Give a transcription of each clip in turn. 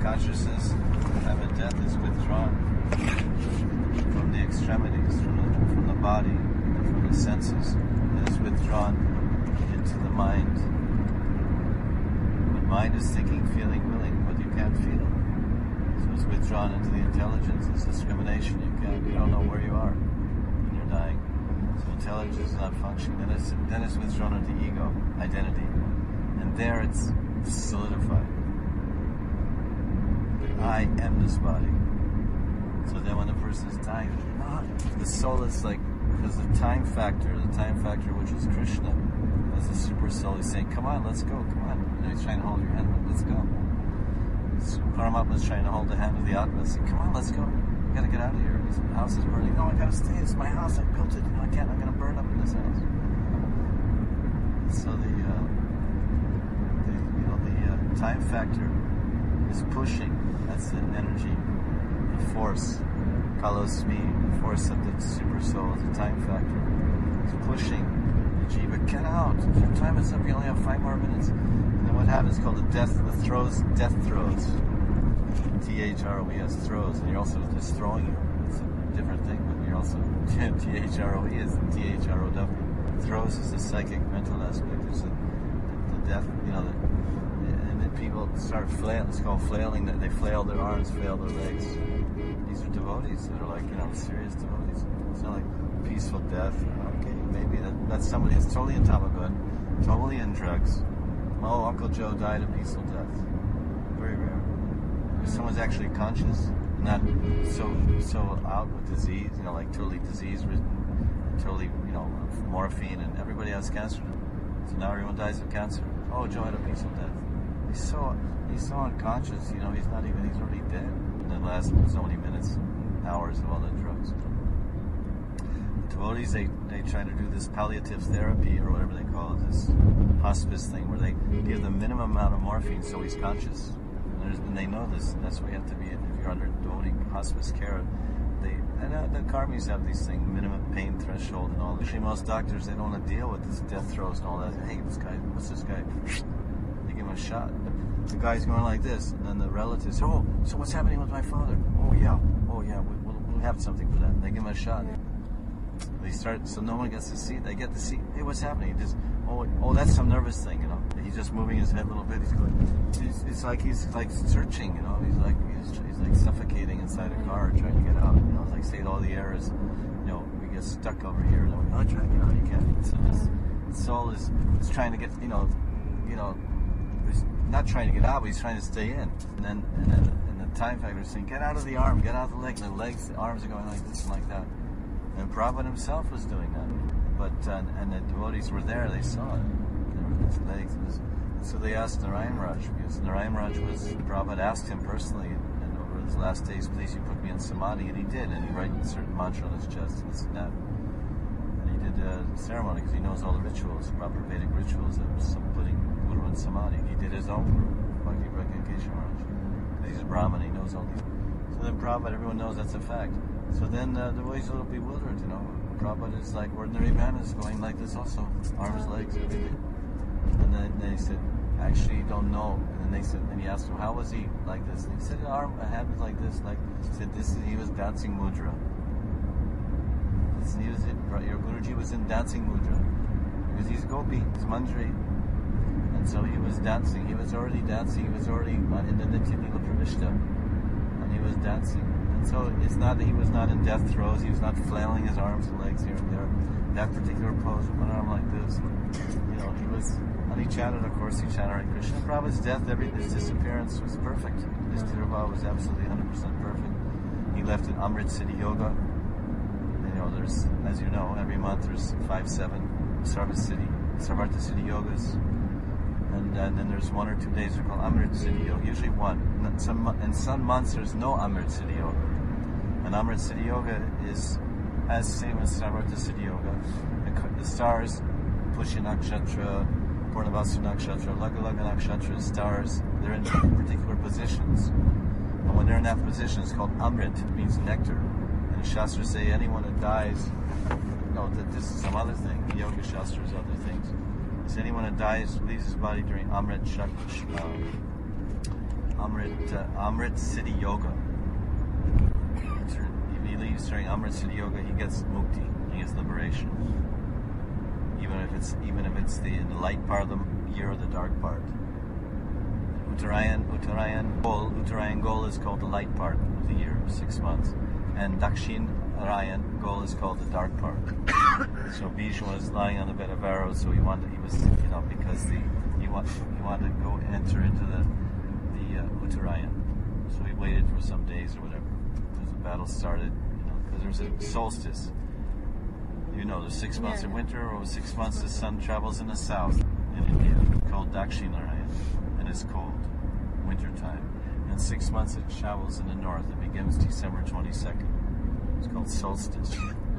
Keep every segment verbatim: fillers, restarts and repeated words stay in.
consciousness, time of death, is withdrawn from the extremities, from the, from the body, from the senses. It is withdrawn into the mind. The mind is thinking, feeling, willing, but you can't feel. So it's withdrawn into the intelligence. It's discrimination. You can't. You don't know where you are when you're dying. So intelligence is not functioning. Then it's then it's withdrawn into ego, identity, and there it's solidified. I am this body. So then when the person is dying, the soul is like, because the time factor, the time factor which is Krishna, as the super soul is saying, come on, let's go, come on. You know, he's trying to hold your hand, let's go. So Paramatma is trying to hold the hand of the Atma and say, come on, let's go. We gotta get out of here. This house is burning. No, I gotta stay. It's my house. I built it. You know, I can't. I'm gonna burn up in this house. So the, uh, the you know, the uh, time factor is pushing. That's the energy, the force. Kalos me, the force of the super soul, the time factor. It's pushing the jiva. Get out. Your time is up. You only have five more minutes. And then what happens is called the death, the throes, death throes. T H R O E S, throws, and you're also just throwing you. It's a different thing, but you're also T H R O E is T H R O W. Throws is the psychic mental aspect. It's the, the, the death, you know, the, and then people start flailing. It's called flailing. That they flail their arms, flail their legs. These are devotees that are like, you know, serious devotees. It's not like peaceful death. Okay, maybe that, that's somebody who's totally in Tamagun, totally in drugs. Oh, Uncle Joe died a peaceful death. Very rare. If someone's actually conscious, not so so out with disease, you know, like totally disease-ridden, totally, you know, morphine, and everybody has cancer. So now everyone dies of cancer. Oh, Joe had a peaceful death. He's so he's so unconscious, you know, he's not even, he's already dead. And then last so many minutes, hours of all the drugs. The devotees, they, they try to do this palliative therapy, or whatever they call it, this hospice thing, where they give the minimum amount of morphine so he's conscious. And, and they know this, and that's why you have to be, if you're under devotee hospice care, they, and uh, the karmis have these things, minimum pain threshold and all. Actually, most doctors, they don't want to deal with this death throes and all that. Hey, this guy, what's this guy? They give him a shot. The guy's going like this, and then the relatives, oh, so what's happening with my father? Oh yeah, oh yeah, we, we'll, we'll have something for that. They give him a shot. They start, so no one gets to see. They get to see. Hey, what's happening? He just, oh, oh, that's some nervous thing, you know. He's just moving his head a little bit. He's going. It's, it's like he's like searching, you know. He's like he's, he's like suffocating inside a car, trying to get out. You know, it's like say all the air is, you know, we get stuck over here. And we, oh, try to get out. You can't. So this the soul is is trying to get, you know, you know, he's not trying to get out, but he's trying to stay in. And then and then and the time factor is saying, get out of the arm, get out of the leg. And the legs, the arms are going like this and like that. And Prabhupada himself was doing that. But, uh, and the devotees were there, they saw it. There were his legs. It was, so they asked Narayan Raj, because Narayan Raj was, Prabhupada asked him personally, and, and over his last days, please, you put me in samadhi, and he did, and he wrote a certain mantra on his chest, and this and that. And he did a ceremony, because he knows all the rituals, proper Vedic rituals, of some putting Guru in samadhi. He did his own Guru, Bhakti Pragya Keshav Maharaj. He's a Brahmin, he knows all these. So then Prabhupada, everyone knows that's a fact. So then uh, the boys are a little bewildered, you know. Prabhupada is like ordinary man, is going like this also, arms, legs, everything. And then they said, actually, you don't know. And then they said, and he asked him, how was he like this? And he said, arm, a hand was like this, like. He said, this. He was dancing mudra. This, he was, your Guruji was in dancing mudra because he's gopi, he's manjari, and so he was dancing. He was already dancing. He was already in the Nitya Lila Pravishta, and he was dancing. So it's not that he was not in death throes, he was not flailing his arms and legs here and there. That particular pose, one arm like this, you know, he was, and he chanted, of course, he chanted Hare Krishna. Prabhupada's death, every, his disappearance was perfect. His tirabha was absolutely one hundred percent perfect. He left at Amrit City Yoga. And, you know, there's, as you know, every month there's five, seven Sarva City, Sarvartha City Yogas. And, and then there's one or two days that are called Amrit City Yoga, usually one. In some, in some months there's no Amrit City Yoga. And Amrit City Yoga is as same as Sarvartha City Yoga. The, the stars, Pushya Nakshatra, Purnavasu Nakshatra, Laga Laga Nakshatra, stars, they're in particular positions. And when they're in that position, it's called Amrit, it means nectar. And the Shastras say anyone that dies, no, that this is some other thing, the Yoga Shastras, other things. So anyone that dies, leaves his body during Amrit Shak, uh, Amrit, uh, Amrit City Yoga. If he leaves during Amrit City Yoga, he gets mukti, he gets liberation. Even if it's even if it's the, the light part of the year or the dark part. Uttarayan, Uttarayan Gol, Uttarayan Gol is called the light part of the year, six months, and Dakshin Arayan Gol is called the dark part. So Bhishma was lying on the bed of arrows, so he wanted, he was, you know, because the he wanted he wanted to go enter into the the uh, Uttarayan. So he waited for some days or whatever. As the battle started, you know, because there was a solstice. You know, there's six months yeah. in winter, or six months the sun travels in the south in India, called Dakshinarayan, and it's cold, winter time. And six months it travels in the north. It begins December twenty-second. It's called solstice.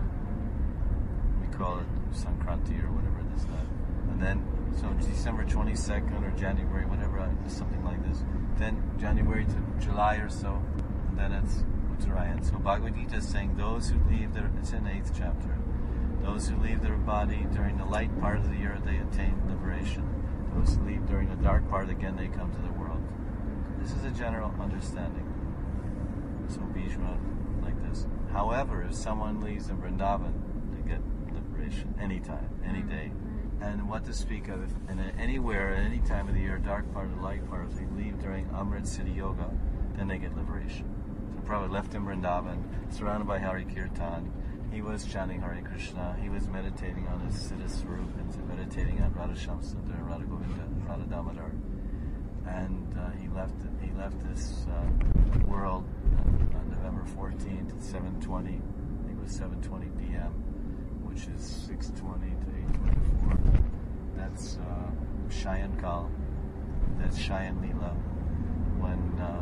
We call it Sankranti or whatever it is that. And then, so December twenty-second or January, whatever, something like this. Then January to July or so, and then it's Uttarayan. So Bhagavad Gita is saying those who leave their, it's in the eighth chapter, those who leave their body during the light part of the year, they attain liberation. Those who leave during the dark part, again, they come to the world. This is a general understanding. So Bhishma, like this. However, if someone leaves in Vrindavan, they get liberation anytime, any day. And what to speak of, if and anywhere, at any time of the year, dark part or light part, if they leave during Amrit City Yoga, then they get liberation. So Prabhupada left in Vrindavan, surrounded by Hari Kirtan. He was chanting Hare Krishna. He was meditating on his Siddha Swarup and meditating on Radha Shamsundar and Radha Govinda and Radha Damodar. And uh, he left he left this uh, world on, on November fourteenth at seven twenty. I think it was seven twenty p m, which is six twenty to eight twenty-four. That's uh, Shayan Kal. That's Shayan Leela. When uh,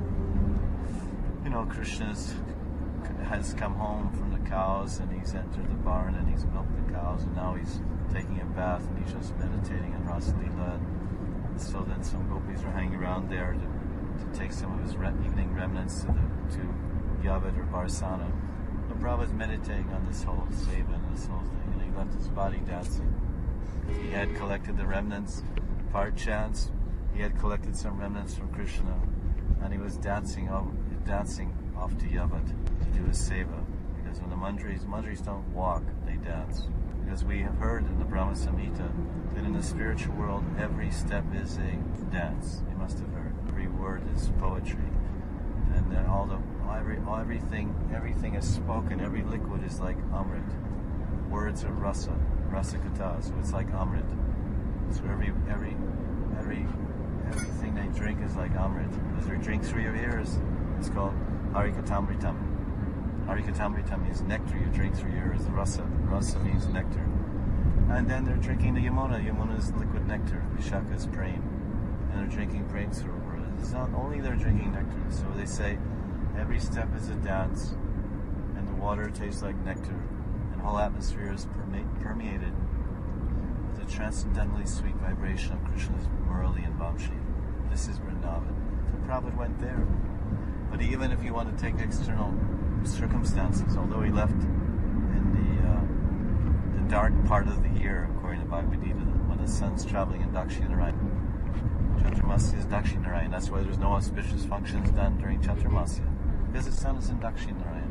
you know Krishna's has come home from the cows and he's entered the barn and he's milked the cows and now he's taking a bath and he's just meditating in Rasa Leela. And so then some gopis are hanging around there to, to take some of his re- evening remnants to the to Yavat or Barsana. But Prabhupada's meditating on this whole seva and this whole thing, and he left his body dancing. He had collected the remnants, part chants. He had collected some remnants from Krishna, and he was dancing off, dancing off to Yavat to do his seva. Because when the manjaris, manjaris don't walk, they dance. Because we have heard in the Brahma Samhita that in the spiritual world, every step is a dance. You must have heard. Every word is poetry, and then all the every everything everything is spoken. Every liquid is like amrit. Words are rasa, rasa kata. So it's like amrit. So every every every everything they drink is like amrit. Because they drink through your ears. It's called harikatamritam. Harikatamritam means nectar. You drink through your ears. The rasa, rasa means nectar. And then they're drinking the Yamuna. Yamuna is liquid nectar. Vishaka is prem. And they're drinking prem sarova. It's not only they're drinking nectar. So they say every step is a dance, and the water tastes like nectar, and the whole atmosphere is perme- permeated with the transcendently sweet vibration of Krishna's Murali and Vamshi. This is Vrindavan. So Prabhupada went there. But even if you want to take external circumstances, although he left in the uh, the dark part of the year, according to Bhagavad Gita, when the sun's traveling in Dakshinarayan. Chaturmasya is Dakshinarayan. That's why there's no auspicious functions done during Chaturmasya, because the sun is in Dakshinarayan.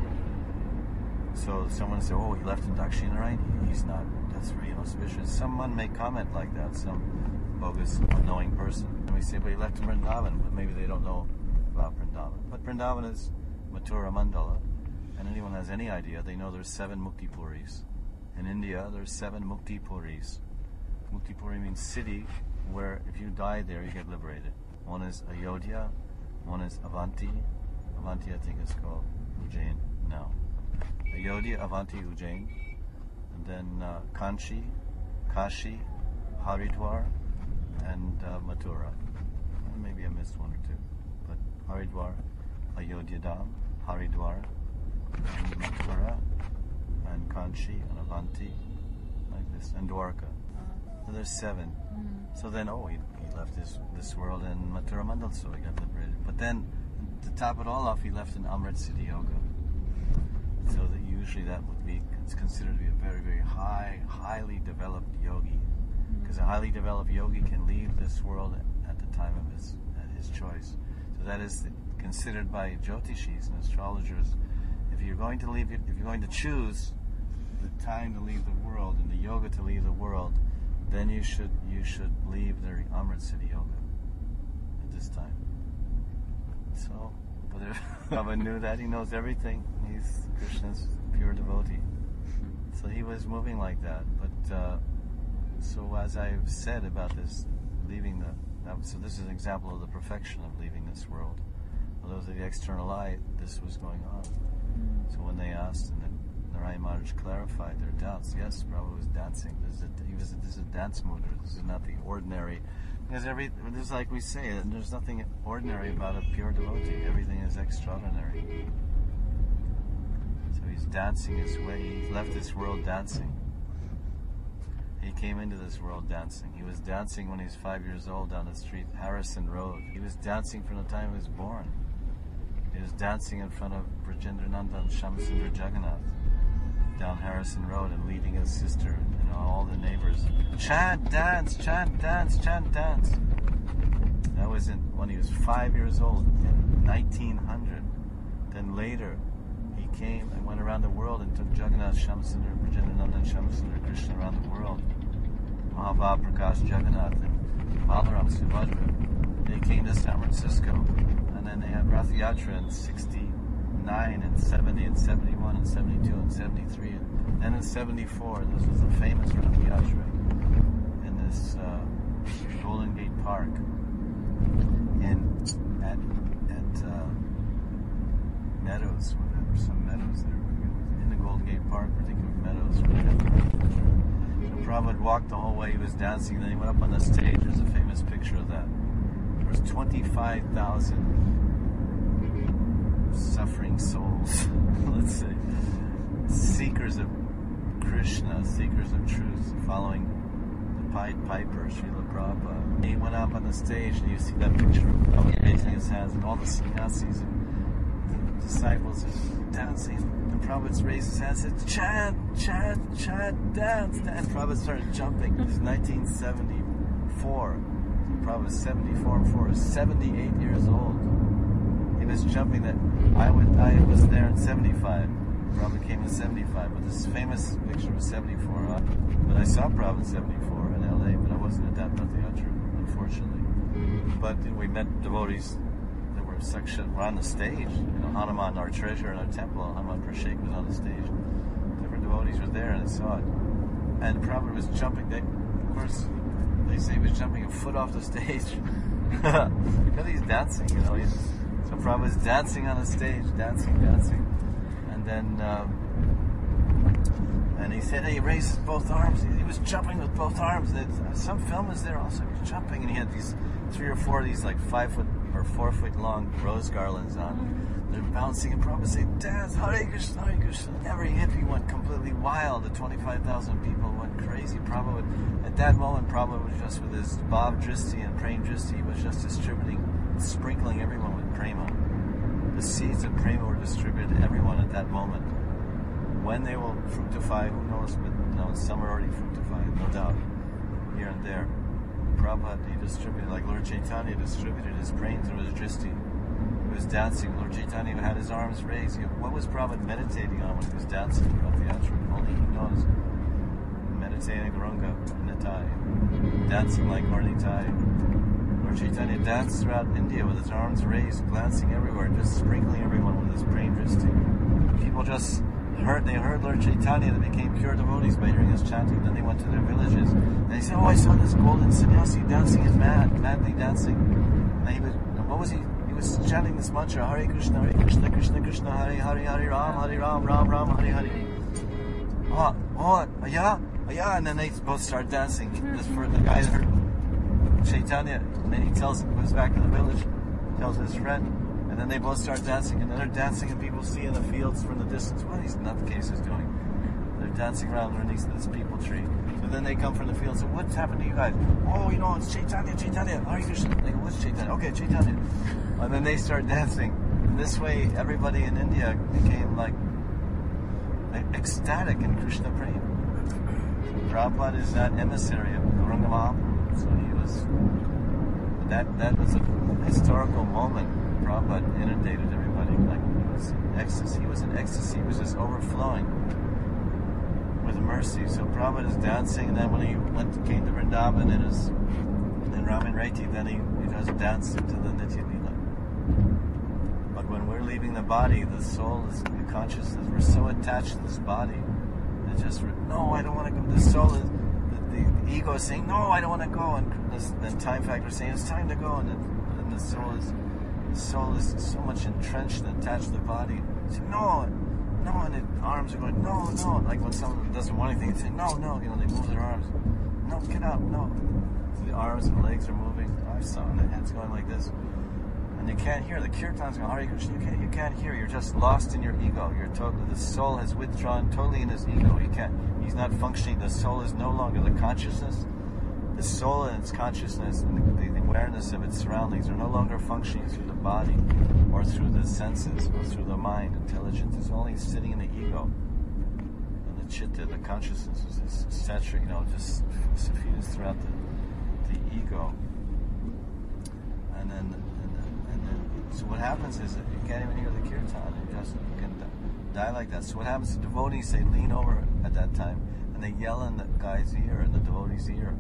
So someone say, oh, he left in Dakshinarayan, he's not, that's very inauspicious. Someone may comment like that, some bogus, unknowing person. And we say, but he left in Vrindavan, but maybe they don't know about Vrindavan. But Vrindavan is Mathura Mandala, and anyone has any idea, they know there's seven Mukti Puris. In India, there's seven Mukti Puris. Mukti Puri means city where if you die there, you get liberated. One is Ayodhya, one is Avanti. Avanti, I think, is called Ujjain now. Ayodhya, Avanti, Ujjain. And then uh, Kanchi, Kashi, Haridwar, and uh, Mathura. And maybe I missed one or two. But Haridwar, Ayodhya Dham, Haridwar, and Mathura, and Kanchi, and Avanti, like this, and Dwarka. So there's seven. Mm-hmm. So then, oh, he, he left this this world in Mathura Mandal, so he got liberated. But then, to top it all off, he left in Amrit Siddhi Yoga. So that usually that would be, it's considered to be a very, very high, highly developed yogi. Because mm-hmm. a highly developed yogi can leave this world at the time of his, at his choice. That is considered by Jyotishis and astrologers. If you're going to leave, if you're going to choose the time to leave the world and the yoga to leave the world, then you should you should leave the Amrit Siddhi Yoga at this time. So, but if Baba knew that, he knows everything. He's Krishna's pure devotee. So he was moving like that. But uh, so as I've said about this, leaving the, so this is an example of the perfection of leaving this world. Although to the external eye, this was going on. So when they asked, and then Narayan Maharaj clarified their doubts, yes, Prabhupada was dancing. This is a, he was a, this is a dance mudra. This is not the ordinary. Because every, this is like we say, there's nothing ordinary about a pure devotee. Everything is extraordinary. So he's dancing his way. He left this world dancing. He came into this world dancing. He was dancing when he was five years old down the street, Harrison Road. He was dancing from the time he was born. He was dancing in front of Brajendra Nandan Shamsundar Jagannath down Harrison Road and leading his sister and all the neighbors. Chant, dance, chant, dance, chant, dance. That was in, when he was five years old in nineteen hundred. Then later, he came and went around the world and took Jagannath Shamsundar, Brajendra Nandan Shamsundar Krishna around the world. Mahabhav Prakash Jagannath and Balaram Subhadra. They came to San Francisco. And then they had Rath Yatra in sixty-nine and seventy and seventy-one and seventy-two and seventy-three. And then in seventy-four, this was the famous Rath Yatra in this uh, Golden Gate Park in at at uh, Meadows. There were some meadows there. In the Golden Gate Park, particular meadows. So Prabhupada walked the whole way. He was dancing. Then he went up on the stage. There's a famous picture of that. There was twenty-five thousand suffering souls, let's say, seekers of Krishna, seekers of truth, following the Pied Piper, Srila Prabhupada. He went up on the stage, and you see that picture of Prabhupada raising his hands, and all the sannyasis and the disciples are dancing. And Prabhupada raised his hands and said, chant, chant, chant, dance, dance. And Prabhupada started jumping. It was nineteen seventy-four. Prabhupada was seventy-four and four, seventy-eight years old. He was jumping that. I went. I was there in seventy-five. Prabhupada came in seventy-five, but this famous picture was seventy-four. Uh, but I saw Prabhupada in seventy-four in L A, but I wasn't at that Rath Yatra, unfortunately. But you know, we met devotees that were section were on the stage. You know, Hanuman, our treasurer in our temple, Hanuman Prashek was on the stage. Different devotees were there, and I saw it. And Prabhupada was jumping. They, of course, they say he was jumping a foot off the stage because he's dancing. You know, he's. So Prabhupada's dancing on the stage, dancing, dancing. And then, um, and he said, hey, he raised both arms. He, he was jumping with both arms. And some film is there also. He was jumping, and he had these three or four of these like five foot or four foot long rose garlands on. They're bouncing, and Prabhupada said, dance, Hare Krishna, Hare Krishna. Every hippie went completely wild. The twenty-five thousand people went crazy. Prabhupada, at that moment, Prabhupada was just with his Bhav Dristi and Prem Dristi. He was just distributing, sprinkling everyone with prema. The seeds of prema were distributed to everyone at that moment. When they will fructify, who knows, but you know, some are already fructified, no doubt, here and there. Prabhupada, he distributed, like Lord Chaitanya distributed his prema through his dristi. He was dancing. Lord Chaitanya had his arms raised. What was Prabhupada meditating on when he was dancing throughout the Yatra? Only he knows. Meditating Gauranga, Nitai, dancing like Gaurnitai. Lord Chaitanya danced throughout India with his arms raised, glancing everywhere, just sprinkling everyone with his prema dristi. People just heard, they heard Lord Chaitanya, they became pure devotees by hearing his chanting. Then they went to their villages. And they said, oh, I saw this golden sannyasi dancing and mad, madly dancing. And he was, and what was he? He was chanting this mantra, Hare Krishna, Hare Krishna, Krishna Krishna, Hare Hare, Hare Ram, Hare Ram, Ram Ram, Hare Hare. Oh, oh, yeah, yeah. And then they both started dancing. This for the guy heard Chaitanya, and then he tells, goes back to the village, tells his friend, and then they both start dancing, and then they're dancing, and people see in the fields from the distance what are these nutcases doing. They're dancing around underneath this people tree. So then they come from the field and say, what's happened to you guys? Oh, you know, it's Chaitanya, Chaitanya, Hare Krishna. They go, what's Chaitanya? Okay, Chaitanya. And then they start dancing. And this way, everybody in India became like ecstatic in Krishna Prema. Prabhupada is that emissary of Gauranga Mahaprabhu. So he was, that that was a historical moment. Prabhupada inundated everybody. Like it was ecstasy. He was in ecstasy. He was just overflowing with mercy. So Prabhupada is dancing, and then when he went to, came to Vrindavan and his in Raman Reti, then he, he does dance into the Nitya Leela. But when we're leaving the body, the soul is the consciousness. We're so attached to this body. It's just no, I don't want to go. The soul is the, the, the ego is saying no, I don't want to go, and this, then time factor is saying it's time to go, and, it, and the soul is the soul is so much entrenched and attached to the body. It's saying, no, no, and the arms are going no, no. Like when someone doesn't want anything, they say no, no. You know, they move their arms. No, get up, no. So the arms and legs are moving. I saw and the head's going like this. And you can't hear. The kirtan's going, Hare Krishna, you can't, you can't hear. You're just lost in your ego. You're totally, the soul has withdrawn totally in his ego. You can't, he's not functioning. The soul is no longer the consciousness. The soul and its consciousness and the, the awareness of its surroundings are no longer functioning through the body or through the senses or through the mind, intelligence. It's only sitting in the ego. And the chitta, the consciousness is saturated, you know, just suffused throughout the, the ego. And then, and then, and then, so what happens is that you can't even hear the kirtan. You just you can die like that. So what happens? The devotees, they lean over at that time and they yell in the guy's ear, in the devotee's ear,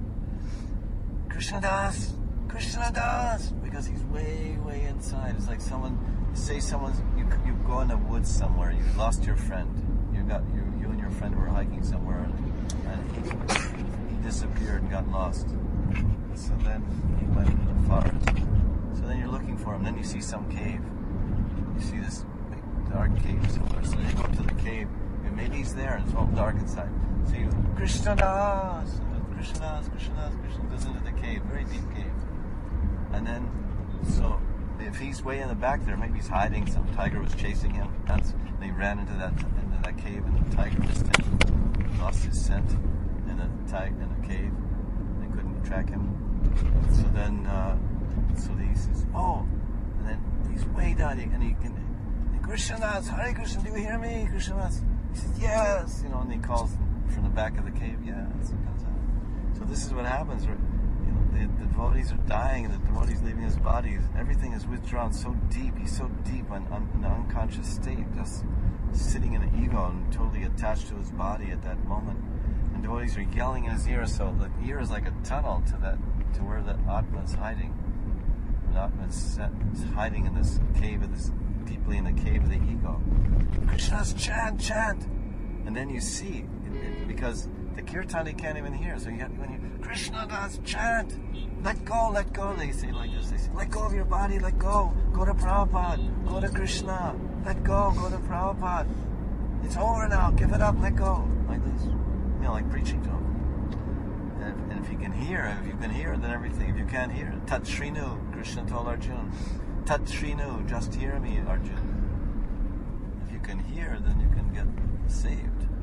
Krishna Das, Krishna Das, because he's way, way inside. It's like someone, say someone's, you you go in the woods somewhere, you lost your friend. You got you, you and your friend were hiking somewhere, and, and he, he disappeared and got lost. So then he went into the forest. So then you're looking for him. Then you see some cave. You see this big dark cave somewhere. So you go up to the cave, and maybe he's there, and it's all dark inside. So you, Krishna Das, Krishna Das, Krishna Das, Krishna goes into the cave, very deep cave. And then, so if he's way in the back there, maybe he's hiding. Some tiger was chasing him. That's, and he ran into that into that cave, and the tiger missed him, lost his scent in a tiger in a cave. They couldn't track him. So then, uh, so he says, oh, and then he's way down, and he can, Krishna Das, Hare Krishna, do you hear me, Krishna Das? He says, yes, you know, and he calls from the back of the cave, yes, he comes out. So this is what happens, right? You know, the, the devotees are dying, and the devotees leaving his body. Everything is withdrawn so deep. He's so deep in, in an unconscious state, just sitting in an ego and totally attached to his body at that moment. And devotees are yelling in his ear, so the ear is like a tunnel to that, to where the Atma is hiding. The Atma is set, hiding in this cave, of this deeply in the cave of the ego. Krishna's chant, chant, and then you see it, it, because the kirtan he can't even hear. So you have when you Krishna Das chant, let go, let go. They say like this. They say, let go of your body, let go. Go to Prabhupada, go to Krishna. Let go, go to Prabhupada. It's over now. Give it up, let go. Like this, you know, like preaching to him. And if, and if you can hear, if you can hear, then everything. If you can't hear, Tat Shrinu, Krishna told Arjuna. Tat Shrinu, just hear me, Arjuna. If you can hear, then you can get saved.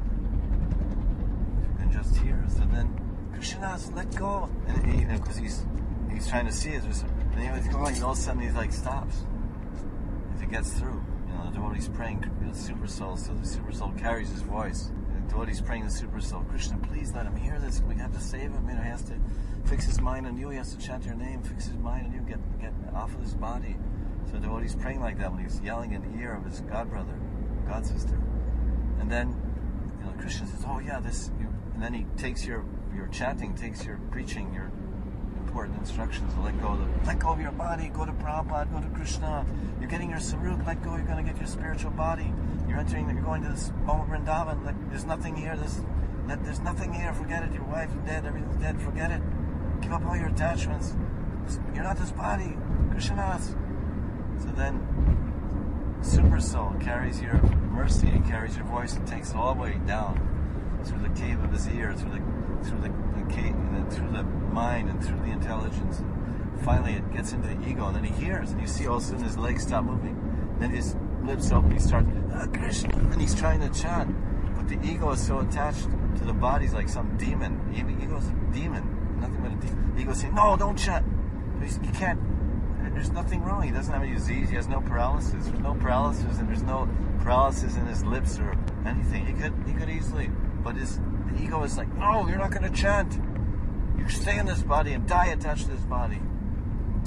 Just here, so then Krishna, let go, and he, because he's he's trying to see it, just, and he's going, and all of a sudden he like stops. If he gets through, you know, the devotee's praying, you know, super soul, so the super soul carries his voice. And the devotee's praying the super soul, Krishna, please let him hear this. We have to save him. You know, he has to fix his mind on you. He has to chant your name, fix his mind on you, get get off of his body. So the devotee's praying like that when he's yelling in the ear of his god brother, god sister, and then you know, Krishna says, oh yeah, this. You, And then he takes your, your chanting, takes your preaching, your important instructions to let go of the, let go of your body, go to Prabhupada, go to Krishna. You're getting your saruk, let go, you're going to get your spiritual body. You're entering, you're going to this Boma Vrindavan, let, there's nothing here, there's, let, there's nothing here, forget it, your wife's dead, everything's dead, forget it. Give up all your attachments. You're not this body, Krishna's. So then, Super Soul carries your mercy and carries your voice and takes it all the way down. Through the cave of his ear, through the through the, the cave, and then through the mind, and through the intelligence. And finally, it gets into the ego, and then he hears, and you see all of a sudden his legs stop moving. Then his lips open, he starts, ah, Krishna, and he's trying to chant, but the ego is so attached to the body, he's like some demon. The ego is a demon, nothing but a demon. The ego is saying, no, don't chant. He's, he can't. There's nothing wrong. He doesn't have any disease. He has no paralysis. There's no paralysis, and there's no paralysis in his lips or anything. He could he could easily. But his, the ego is like, no, you're not going to chant. You stay in this body and die attached to this body.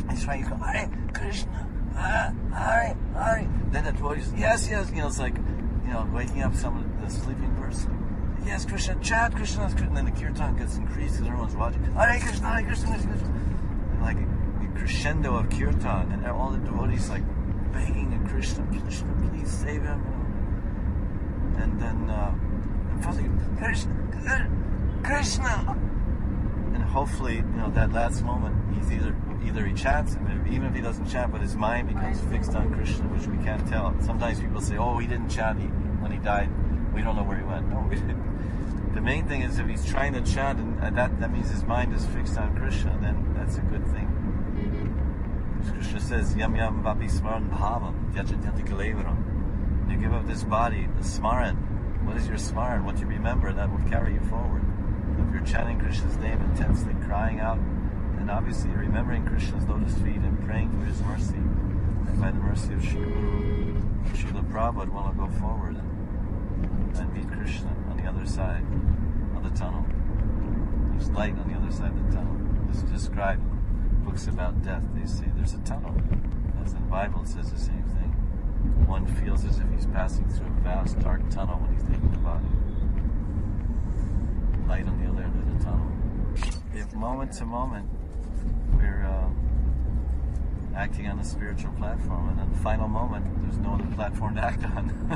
He's trying to go, Hare Krishna, Hare, Hare, Hare. Then the devotees, yes, yes, you know, it's like, you know, waking up some the sleeping person. Yes, Krishna, chant Krishna, Krishna. And then the kirtan gets increased because everyone's watching. Hare Krishna, Hare Krishna, Krishna, Krishna. And like a, a crescendo of kirtan, and all the devotees like begging to Krishna, Krishna, please save him. And then, uh, and finally, Krishna, Krishna. And hopefully, you know, that last moment, he's either either he chants, and even if he doesn't chant, but his mind becomes fixed on Krishna, which we can't tell. Sometimes people say, "Oh, he didn't chant he, when he died. We don't know where he went." No, we didn't. The main thing is if he's trying to chant, and that that means his mind is fixed on Krishna, then that's a good thing. Krishna says, "Yam yam vapi smaran bhavam tyajati kalevaram." You give up this body, the smaran. What is your smaran? What you remember, that will carry you forward. If you're chanting Krishna's name intensely, crying out, then obviously you're remembering Krishna's lotus feet and praying for his mercy. And by the mercy of Shri Guru, Srila Prabhupada will go forward and, and meet Krishna on the other side of the tunnel. There's light on the other side of the tunnel. This is described in books about death. They say there's a tunnel. As in the Bible, it says the same thing. One feels as if he's passing through a vast dark tunnel when he's leaving the body. Light on the other end of the tunnel. If moment to moment we're uh, acting on the spiritual platform, and then the final moment there's no other platform to act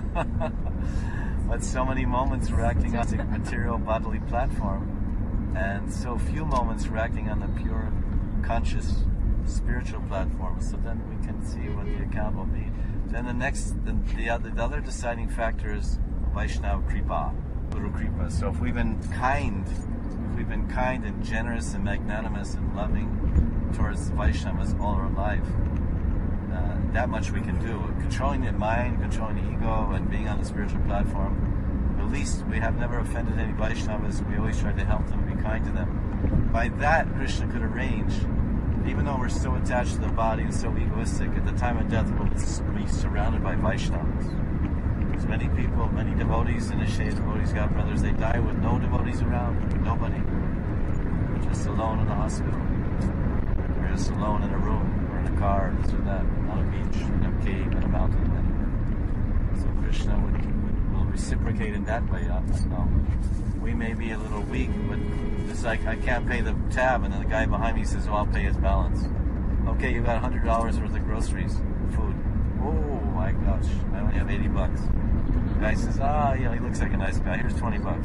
on. But so many moments we're acting on the material bodily platform, and so few moments we're acting on the pure conscious spiritual platform. So then we can see what the account will be. Then the next, the, the, other, the other deciding factor is Vaishnava Kripa, Guru Kripa. So if we've been kind, if we've been kind and generous and magnanimous and loving towards Vaishnavas all our life, uh, that much we can do. Controlling the mind, controlling the ego, and being on the spiritual platform, at least we have never offended any Vaishnavas. We always try to help them, be kind to them. By that, Krishna could arrange, even though we're so attached to the body and so egoistic, at the time of death we'll be surrounded by Vaishnavas. There's many people, many devotees, initiated devotees, God brothers, they die with no devotees around, nobody. They're just alone in the hospital. They're just alone in a room, or in a car, this or that, on a beach, in a cave, in a mountain. So Krishna would, would, will reciprocate in that way. So we may be a little weak, but it's like I can't pay the tab, and then the guy behind me says, "Oh, I'll pay his balance." Okay, you got a hundred dollars worth of groceries, food. Oh my gosh, I only have eighty bucks. The guy says, "Ah, yeah, he looks like a nice guy. Here's twenty bucks."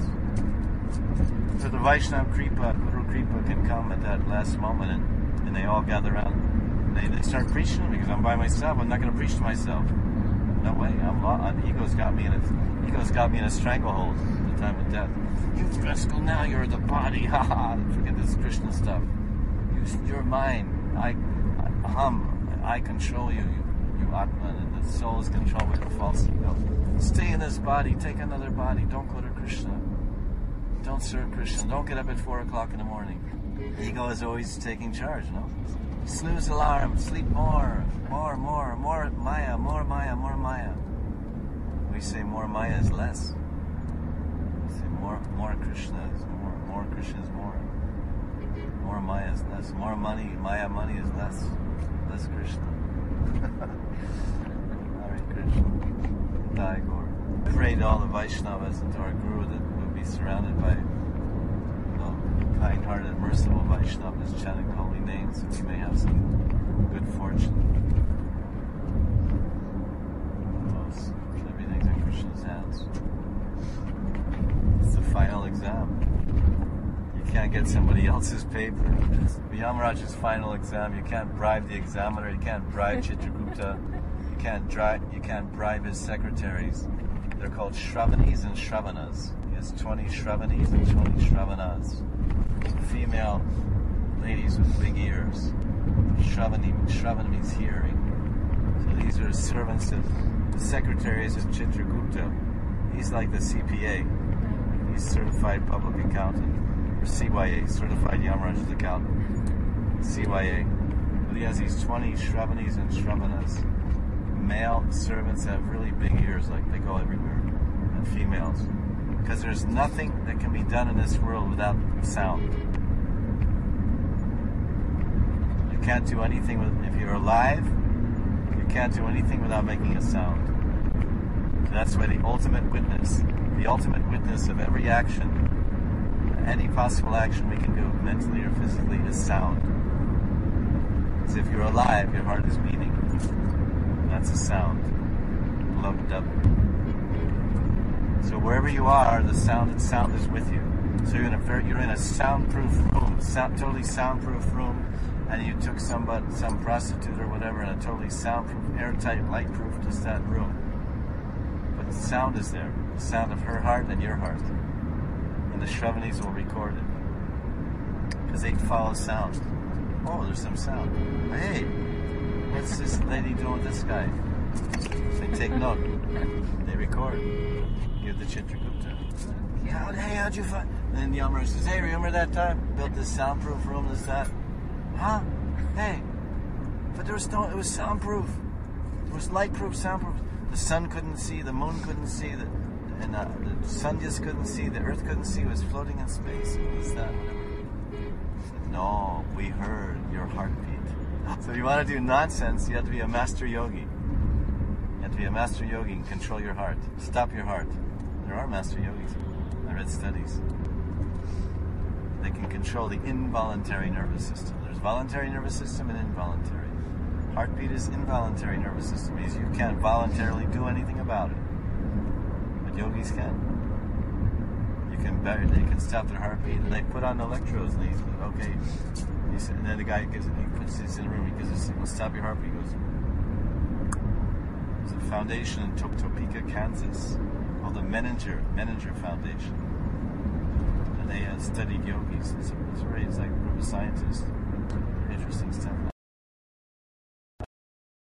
So the Vaishnava Kripa, Guru Kripa can come at that last moment, and, and they all gather around. And they, they start preaching to me because I'm by myself. I'm not going to preach to myself. No way. I'm, I'm ego's got me in a ego's got me in a stranglehold at the time of death. You rascal! Now you're the body. Ha ha! Forget this Krishna stuff. You, you're mine. I, I, hum. I control you. You, you Atman, and the soul is controlled with a false ego. Stay in this body. Take another body. Don't go to Krishna. Don't serve Krishna. Don't get up at four o'clock in the morning. Ego is always taking charge. No. Snooze alarm. Sleep more. More. More. More Maya. More Maya. More Maya. We say more Maya is less. More, more Krishna is more. More Krishna is more. More Maya is less. More money, Maya money is less. Less Krishna. Hare Krishna. Jai Gaur. Pray to all the Vaishnavas and to our Guru that we'll be surrounded by, you know, kind-hearted, merciful Vaishnavas chanting the holy names, so we may have some good fortune. Most everything's in Krishna's hands. It's the final exam. You can't get somebody else's paper. It's Yamaraj's final exam. You can't bribe the examiner. You can't bribe Chitragupta. You can't dri- You can't bribe his secretaries. They're called Shravanis and Shravanas. He has twenty Shravanis and twenty Shravanas. Female ladies with big ears. Shravani, Shravana means hearing. So these are servants of the secretaries of Chitragupta. He's like the C P A. He's certified public accountant, or C Y A, certified Yamaraj's accountant, C Y A. But he has these twenty Shravanis and Shravanas, male servants that have really big ears, like they go everywhere, and females. Because there's nothing that can be done in this world without sound. Like can't do anything with, if you're alive, you can't do anything without making a sound. So that's why the ultimate witness, the ultimate witness of every action, any possible action we can do mentally or physically is sound. Because if you're alive, your heart is beating. That's a sound. Love dub. So wherever you are, the sound sound is with you. So you're in a very, you're in a soundproof room, sound, totally soundproof room, and you took somebody, some prostitute or whatever, in a totally soundproof, airtight, lightproof, just that room. But the sound is there, the sound of her heart and your heart, and the Shravani's will record it because they follow sound. Oh, there's some sound. Hey, what's this lady doing with this guy? They take note. They record. Give the Chitragupta. Yeah, hey, how'd you find? And then Yamara says, hey, remember that time? Built this soundproof room, this, that. Huh? Hey. But there was no, it was soundproof. It was lightproof, soundproof. The sun couldn't see, the moon couldn't see, the, and uh, the sun just couldn't see, the earth couldn't see, it was floating in space. It was that, whatever. No, we heard your heartbeat. So if you want to do nonsense, you have to be a master yogi. You have to be a master yogi and control your heart. Stop your heart. There are master yogis. I read studies. They can control the involuntary nervous system. There's voluntary nervous system and involuntary. Heartbeat is involuntary nervous system. It means you can't voluntarily do anything about it. But yogis can. You can bear, they can stop their heartbeat, and they put on electrodes, and they say, okay. He said, and then the guy gives it, he puts this in the room, he gives a signal, stop your heartbeat. He goes. There's a foundation in Topeka, Kansas, called the Menninger, Menninger Foundation. And they uh, studied yogis. It's, it's very, it's like a group of scientists. Very interesting stuff.